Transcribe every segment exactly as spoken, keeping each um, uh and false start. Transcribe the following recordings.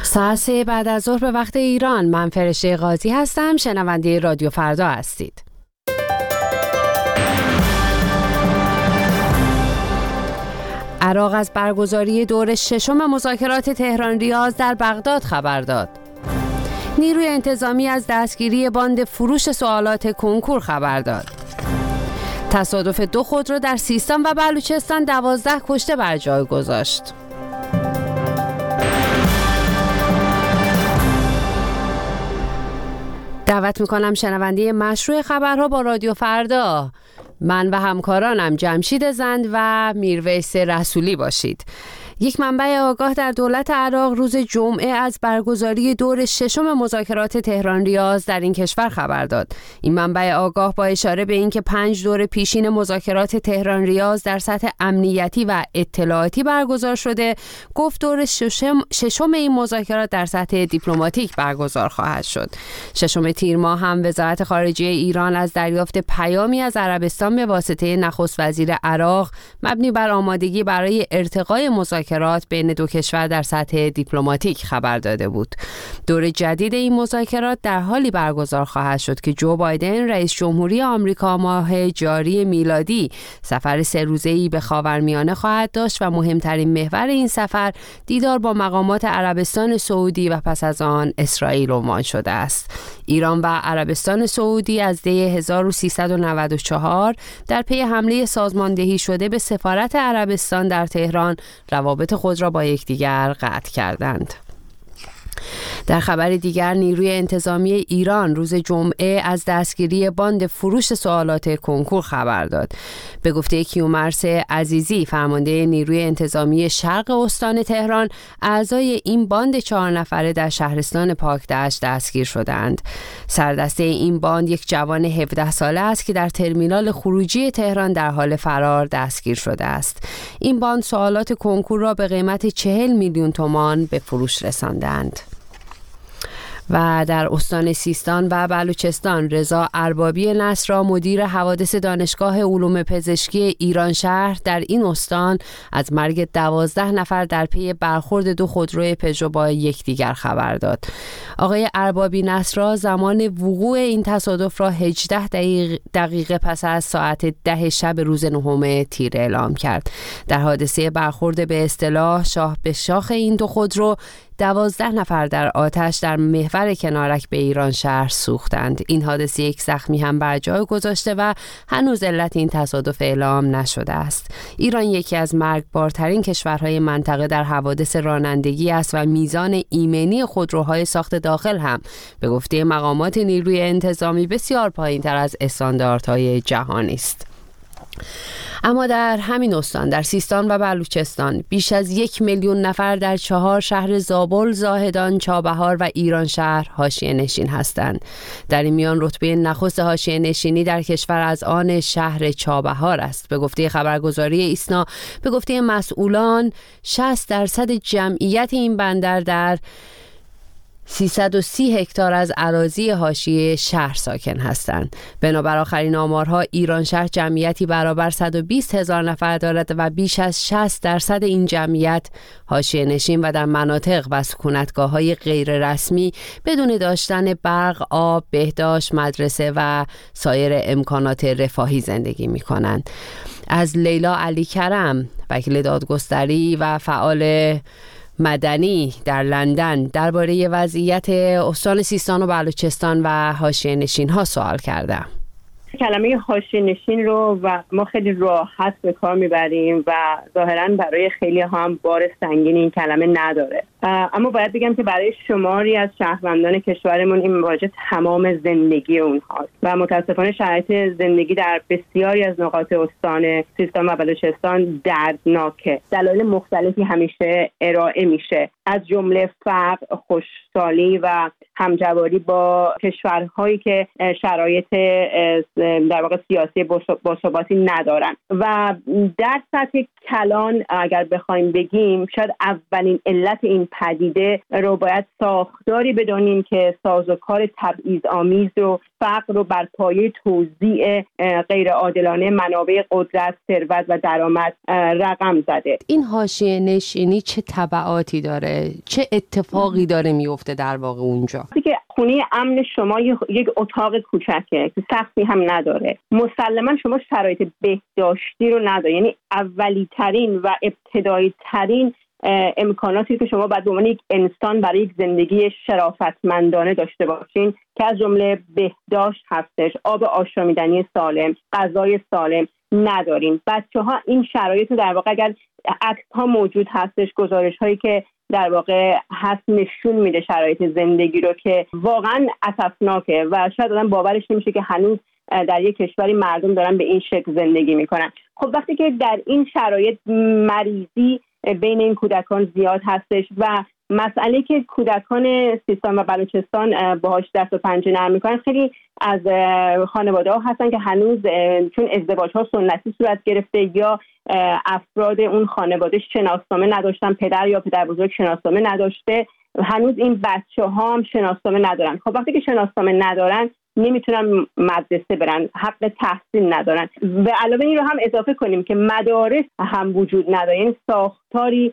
ساعت سه بعد از ظهر به وقت ایران. من فرشته قاضی هستم. شنونده رادیو فردا هستید. عراق از برگزاری دور ششم مذاکرات تهران ریاض در بغداد خبر داد. نیروی انتظامی از دستگیری باند فروش سوالات کنکور خبر داد. تصادف دو خودرو در سیستان و بلوچستان دوازده کشته بر جای گذاشت. دعوت میکنم شنونده مشروع خبرها با رادیو فردا، من و همکارانم جمشید زند و میرویس رسولی باشید. یک منبع آگاه در دولت عراق روز جمعه از برگزاری دور ششم مذاکرات تهران ریاض در این کشور خبر داد. این منبع آگاه با اشاره به اینکه پنج دور پیشین مذاکرات تهران ریاض در سطح امنیتی و اطلاعاتی برگزار شده، گفت دور ششم, ششم این مذاکرات در سطح دیپلماتیک برگزار خواهد شد. ششم تیر ماه هم وزارت خارجه ایران از دریافت پیامی از عربستان به واسطه نخست وزیر عراق مبنی بر آمادگی برای ارتقای مذاکرات بین دو کشور در سطح دیپلماتیک خبر داده بود. دور جدید این مذاکرات در حالی برگزار خواهد شد که جو بایدن رئیس جمهوری آمریکا ماه جاری میلادی سفر سه روزه‌ای به خاورمیانه خواهد داشت و مهمترین محور این سفر دیدار با مقامات عربستان سعودی و پس از آن اسرائیل عنوان شده است. ایران و عربستان سعودی از دی هزار و سیصد و نود و چهار در پی حمله سازماندهی شده به سفارت عربستان در تهران روابط خود را با یکدیگر قطع کردند. در خبر دیگر نیروی انتظامی ایران روز جمعه از دستگیری باند فروش سوالات کنکور خبر داد. به گفته کیومرث عزیزی فرمانده نیروی انتظامی شرق استان تهران، اعضای این باند چهار نفره در شهرستان پاکدشت دستگیر شدند. سردسته این باند یک جوان هفده ساله است که در ترمینال خروجی تهران در حال فرار دستگیر شده است. این باند سوالات کنکور را به قیمت چهل میلیون تومان به فروش رساندند. و در استان سیستان و بلوچستان رضا اربابی نصر را مدیر حوادث دانشگاه علوم پزشکی ایران شهر در این استان از مرگ دوازده نفر در پی برخورد دو خودروی پژو با یکدیگر خبر داد. آقای اربابی نصر را زمان وقوع این تصادف را هجده دقیقه پس از ساعت ده شب روز نهم تیر اعلام کرد. در حادثه برخورد به اصطلاح شاه به شاخ این دو خودرو دوازده نفر در آتش در محور کنارک به ایران شهر سوختند. این حادثه یک زخمی هم بر جای گذاشته و هنوز علت این تصادف اعلام نشده است. ایران یکی از مرگبارترین کشورهای منطقه در حوادث رانندگی است و میزان ایمنی خودروهای ساخت داخل هم به گفته مقامات نیروی انتظامی بسیار پایین‌تر از استانداردهای جهانی است. اما در همین استان در سیستان و بلوچستان بیش از یک میلیون نفر در چهار شهر زابل، زاهدان، چابهار و ایران شهر حاشیه نشین هستند. در این میان رتبه نخست حاشیه نشینی در کشور از آن شهر چابهار است. به گفته خبرگزاری ایسنا، به گفته مسئولان شصت درصد جمعیت این بندر در سیصد و سی هکتار از اراضی حاشیه شهر ساکن هستند. بنابر آخرین آمارها ایران شهر جمعیتی برابر صد و بیست هزار نفر دارد و بیش از شصت درصد این جمعیت حاشیه نشین و در مناطق و سکونتگاه‌های غیر رسمی بدون داشتن برق، آب، بهداشت، مدرسه و سایر امکانات رفاهی زندگی می‌کنند. از لیلا علی کرم، وکیل دادگستری و فعال مدنی در لندن درباره وضعیت استان سیستان و بلوچستان و حاشیه نشین ها سوال کردم. کلمه حاشیه نشین رو و ما خیلی راحت به کار میبریم و ظاهراً برای خیلی هم بار سنگین این کلمه نداره، اما باید بگم که برای شماری از شهروندان کشورمون این واژه تمام زندگی اونهاست و متاسفانه شرایط زندگی در بسیاری از نقاط استان سیستان و بلوچستان دردناکه. دلایل مختلفی همیشه ارائه میشه، از جمله فقر، خشکسالی و همجواری با کشورهایی که شرایط در واقع سیاسی باثباتی ندارن. و در سطح کلان اگر بخوایم بگیم شاید اولین علت این پدیده رو باید ساختاری بدانیم که سازوکار تبعیض‌آمیز رو، فقر رو بر پایه توزیع غیر عادلانه منابع قدرت، ثروت و درآمد رقم زده. این حاشیه نشینی چه تبعاتی داره؟ چه اتفاقی داره میفته در واقع اونجا؟ که خونه امن شما یک اتاق کوچکه که سقفی هم نداره، مسلما شما شرایط بهداشتی رو نداره، یعنی اولی ترین و ابتدایی ترین امکاناتی که شما باید به عنوان یک انسان برای یک زندگی شرافتمندانه داشته باشین که از جمله بهداشت هستش، آب آشامیدنی سالم، غذای سالم نداریم. بچه‌ها این شرایط رو در واقع، اگر عکس ها موجود هستش، گزارش هایی که در واقع هست نشون میده شرایط زندگی رو که واقعا اسفناکه و شاید آدم باورش نمیشه که هنوز در یک کشوری مردم دارن به این شکل زندگی میکنن. خب وقتی که در این شرایط مریضی بین این کودکان زیاد هستش و مسئله که کودکان سیستان و بلوچستان باهاش دست و پنجه نرم میکنن، خیلی از خانواده ها هستن که هنوز چون ازدواج ها سنتی صورت گرفته یا افراد اون خانواده شناسنامه نداشتن، پدر یا پدر بزرگ شناسنامه نداشته، هنوز این بچه ها هم شناسنامه ندارن. خب وقتی که شناسنامه ندارن نمیتونن مدرسه برن، حق تحصیل ندارن. به علاوه این رو هم اضافه کنیم که مدارس هم وجود نداره، یعنی ساختاری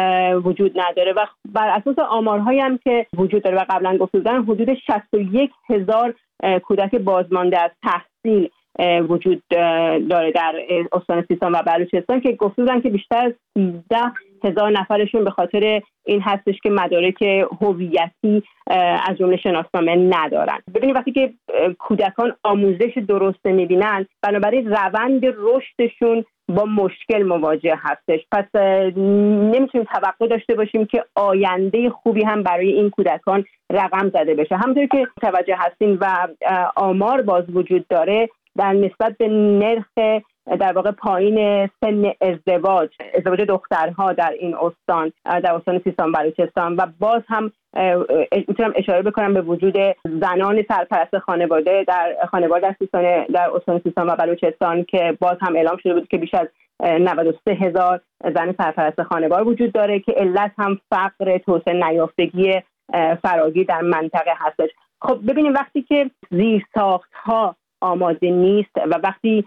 وجود نداره و بر اساس آمارهایی هم که وجود داره و قبلا گفته بودن حدود شصت و یک هزار کودک بازمانده از تحصیل وجود داره در استان سیستان و بلوچستان که گفته بودن که بیشتر از سیزده هزار نفرشون به خاطر این هستش که مدارک هویتی از جمله شناسنامه ندارن. ببینید وقتی که کودکان آموزش درست نمیبینن، بنابراین روند رشدشون با مشکل مواجه هستش. پس نمیتونیم توقع داشته باشیم که آینده خوبی هم برای این کودکان رقم زده بشه. همونطور که متوجه هستیم و آمار باز وجود داره در نسبت به نرخ در واقع پایین سن ازدواج ازدواج دخترها در این استان، در استان سیستان بلوچستان، و باز هم میتونم اشاره بکنم به وجود زنان سرپرست خانواده در خانواده در سیستان در استان سیستان و بلوچستان که باز هم اعلام شده بود که بیش از نود و سه هزار زن سرپرست خانواده وجود داره که علت هم فقر، توسعه نیافتگی فراگیر در منطقه هستش. خب ببینیم وقتی که زیرساخت‌ها آماده نیست و وقتی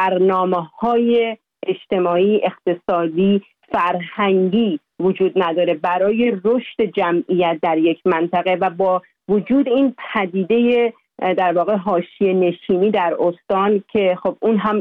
برنامه‌های اجتماعی، اقتصادی، فرهنگی وجود نداره برای رشد جمعیت در یک منطقه و با وجود این پدیده در واقع حاشیه نشینی در استان که خب اون هم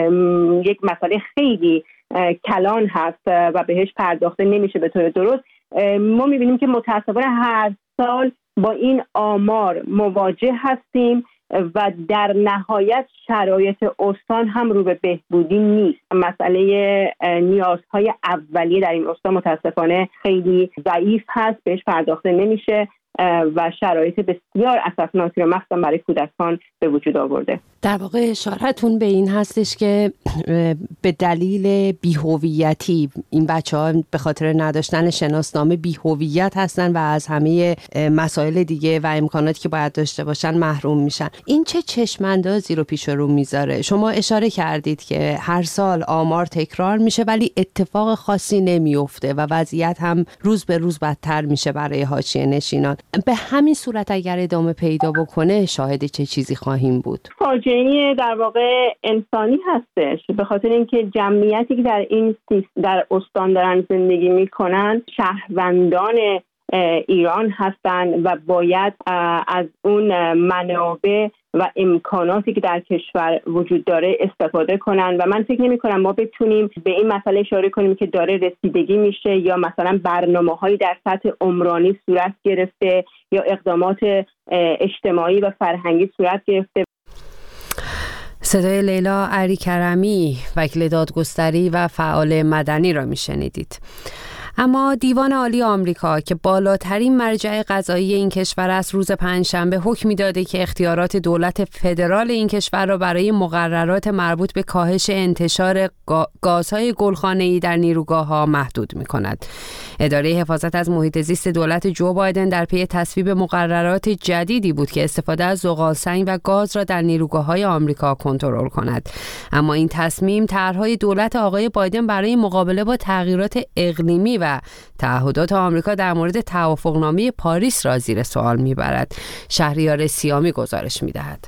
یک مسئله خیلی کلان هست و بهش پرداخته نمیشه به طور درست، ما میبینیم که متأسفانه هر سال با این آمار مواجه هستیم و در نهایت شرایط استان هم رو به بهبودی نیست. مسئله نیازهای اولیه در این استان متاسفانه خیلی ضعیف هست، بهش پرداخته نمیشه و شرایط بسیار اسفناکی رو مخصوصا برای کودکان به وجود آورده. در واقع اشارتون به این هستش که به دلیل بی‌هویتی این بچه‌ها به خاطر نداشتن شناسنامه بی‌هویت هستن و از همه مسائل دیگه و امکاناتی که باید داشته باشن محروم میشن. این چه چشم‌اندازی رو پیش رو میذاره؟ شما اشاره کردید که هر سال آمار تکرار میشه ولی اتفاق خاصی نمیفته و وضعیت هم روز به روز بدتر میشه برای حاشیه نشینان. به همین صورت اگر ادامه پیدا بکنه شاهد چه چیزی خواهیم بود؟ فاجعه در واقع انسانی هستش، به خاطر اینکه جمعیتی که در این در استان دارن زندگی میکنن شهروندان ایران هستن و باید از اون منابع و امکاناتی که در کشور وجود داره استفاده کنن و من فکر نمی کنم ما بتونیم به این مسئله اشاره کنیم که داره رسیدگی میشه یا مثلا برنامه‌هایی در سطح عمرانی صورت گرفته یا اقدامات اجتماعی و فرهنگی صورت گرفته. صدای لیلا عریکرمی، وکیل دادگستری و فعال مدنی را میشنیدید. اما دیوان عالی آمریکا که بالاترین مرجع قضایی این کشور است روز پنجشنبه حکمی داده که اختیارات دولت فدرال این کشور را برای مقررات مربوط به کاهش انتشار گازهای گلخانه‌ای در نیروگاه‌ها محدود می‌کند. اداره حفاظت از محیط زیست دولت جو بایدن در پی تصویب مقررات جدیدی بود که استفاده از زغالسنگ و گاز را در نیروگاه‌های آمریکا کنترل کند. اما این تصمیم طرح‌های دولت آقای بایدن برای مقابله با تغییرات اقلیمی و و تعهدات آمریکا در مورد توافقنامه پاریس را زیر سوال میبرد. شهریار سیامی گزارش میدهد.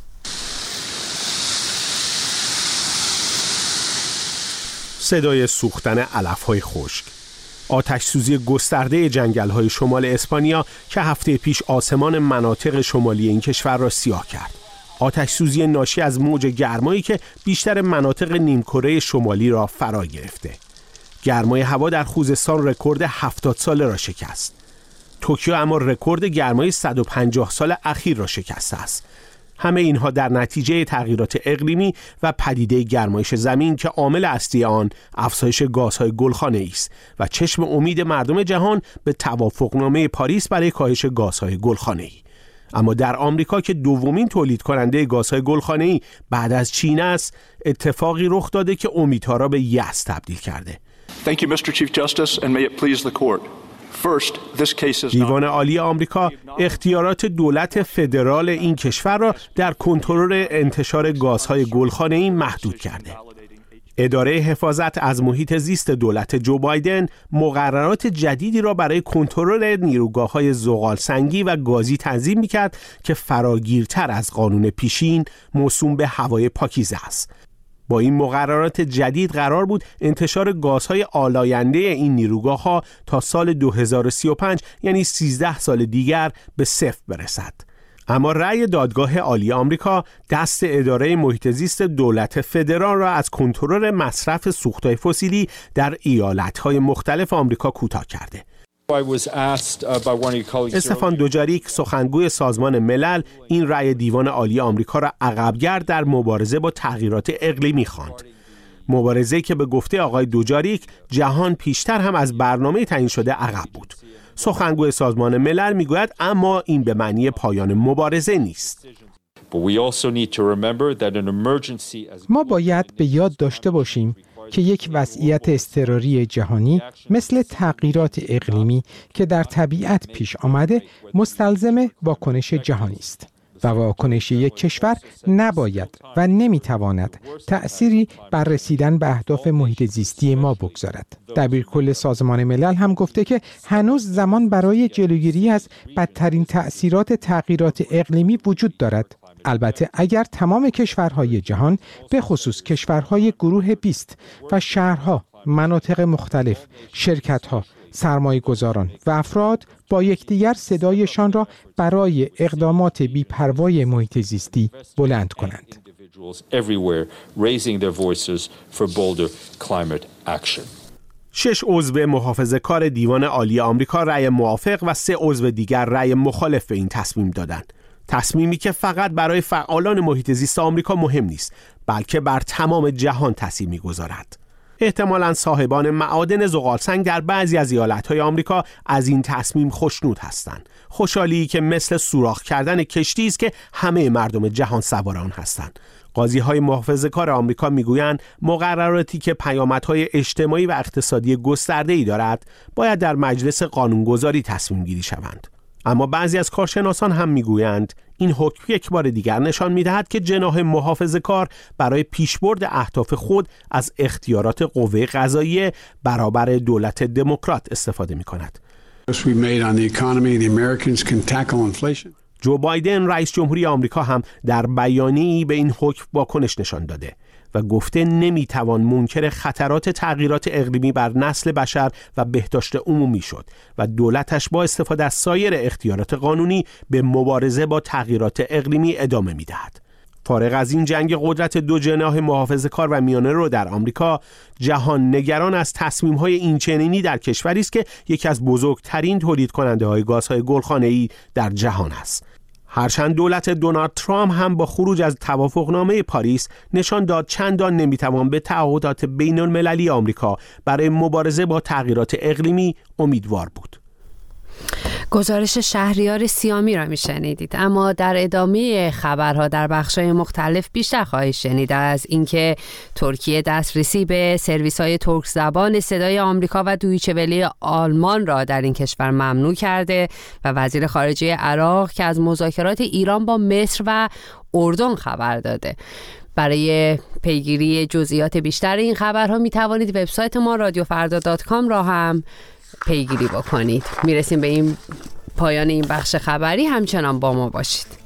صدای سوختن علف‌های خشک، آتش سوزی گسترده جنگل‌های شمال اسپانیا که هفته پیش آسمان مناطق شمالی این کشور را سیاه کرد. آتش سوزی ناشی از موج گرمایی که بیشتر مناطق نیمکره شمالی را فرا گرفته. گرمای هوا در خوزستان رکورد هفتاد ساله را شکست. توکیو اما رکورد گرمای صد و پنجاه سال اخیر را شکسته است. همه اینها در نتیجه تغییرات اقلیمی و پدیده گرمایش زمین که عامل اصلی آن افزایش گازهای گلخانه‌ای است و چشم امید مردم جهان به توافقنامه پاریس برای کاهش گازهای گلخانه‌ای. اما در آمریکا که دومین تولید کننده گازهای گلخانه‌ای بعد از چین است، اتفاقی رخ داده که امیدها را به یأس تبدیل کرده. Thank you, Mister Chief Justice, and may it please the court. First, this case is دیوان عالی آمریکا اختیارات دولت فدرال این کشور را در کنترل انتشار گازهای گلخانه‌ای محدود کرده. اداره حفاظت از محیط زیست دولت جو بایدن مقررات جدیدی را برای کنترل نیروگاه‌های زغالسنگی و گازی تنظیم می‌کرد که فراگیرتر از قانون پیشین موسوم به هوای پاکیزه است. با این مقررات جدید قرار بود انتشار گازهای آلاینده این نیروگاه‌ها تا سال دو هزار و سی و پنج یعنی سیزده سال دیگر به صفر برسد. اما رأی دادگاه عالی آمریکا دست اداره محیط زیست دولت فدرال را از کنترل مصرف سوختهای فسیلی در ایالت‌های مختلف آمریکا کوتاه کرده. استفان دوجاریک سخنگوی سازمان ملل این رأی دیوان عالی آمریکا را عقب‌گرد در مبارزه با تغییرات اقلیمی خواند. مبارزه‌ای که به گفته آقای دوجاریک جهان پیشتر هم از برنامه تعیین شده عقب بود. سخنگوی سازمان ملل میگوید اما این به معنی پایان مبارزه نیست. ما باید به یاد داشته باشیم که یک وضعیت اضطراری جهانی مثل تغییرات اقلیمی که در طبیعت پیش آمده مستلزم واکنش جهانی است و واکنش یک کشور نباید و نمیتواند تأثیری بر رسیدن به اهداف محیط زیستی ما بگذارد. دبیرکل سازمان ملل هم گفته که هنوز زمان برای جلوگیری از بدترین تأثیرات تغییرات اقلیمی وجود دارد. البته اگر تمام کشورهای جهان به خصوص کشورهای گروه بیست و شهرها، مناطق مختلف، شرکتها، سرمایه گذاران و افراد با یکدیگر صدایشان را برای اقدامات بی‌پروای محیط زیستی بلند کنند. شش عضو محافظه‌کار دیوان عالی آمریکا رأی موافق و سه عضو دیگر رأی مخالف به این تصمیم دادند. تصمیمی که فقط برای فعالان محیط زیست آمریکا مهم نیست، بلکه بر تمام جهان تاثیر می‌گذارد. احتمالاً صاحبان معادن زغالسنگ در بعضی از ایالت‌های آمریکا از این تصمیم خوشنود هستند. خوشحالی که مثل سوراخ کردن کشتی است که همه مردم جهان سوار آن هستند. قاضی‌های محافظه‌کار آمریکا می‌گویند مقرراتی که پیامدهای اجتماعی و اقتصادی گسترده‌ای دارد، باید در مجلس قانونگذاری تصمیم گیری شوند. اما بعضی از کارشناسان هم میگویند این حکم یک بار دیگر نشان میدهد که جناح محافظه‌کار برای پیشبرد اهداف خود از اختیارات قوه قضاییه برابر دولت دموکرات استفاده می‌کند. جو بایدن رئیس جمهوری آمریکا هم در بیانیه‌ای به این حکم واکنش نشان داده و گفته نمیتوان منکر خطرات تغییرات اقلیمی بر نسل بشر و بهداشت عمومی شد و دولتش با استفاده از سایر اختیارات قانونی به مبارزه با تغییرات اقلیمی ادامه میدهد. فارغ از این جنگ قدرت دو جناح محافظه‌کار و میانه رو در آمریکا، جهان نگران از تصمیم‌های اینچنینی در کشوری است که یکی از بزرگترین تولید کننده‌های گازهای گلخانه‌ای در جهان است. هرچند دولت دونالد ترامپ هم با خروج از توافقنامه پاریس نشان داد چندان نمیتوان به تعهدات بین المللی آمریکا برای مبارزه با تغییرات اقلیمی امیدوار بود. گزارش شهریار سیامی را میشنیدید. اما در ادامه خبرها در بخش‌های مختلف بیشتر خواهید شنید از اینکه ترکیه دسترسی به سرویس‌های ترک زبان صدای آمریکا و دویچه وله آلمان را در این کشور ممنوع کرده و وزیر خارجه عراق که از مذاکرات ایران با مصر و اردن خبر داده. برای پیگیری جزئیات بیشتر این خبرها می توانید وبسایت ما رادیو فردا دات کام را هم پیگیری بکنید. میرسیم به این پایان این بخش خبری، همچنان با ما باشید.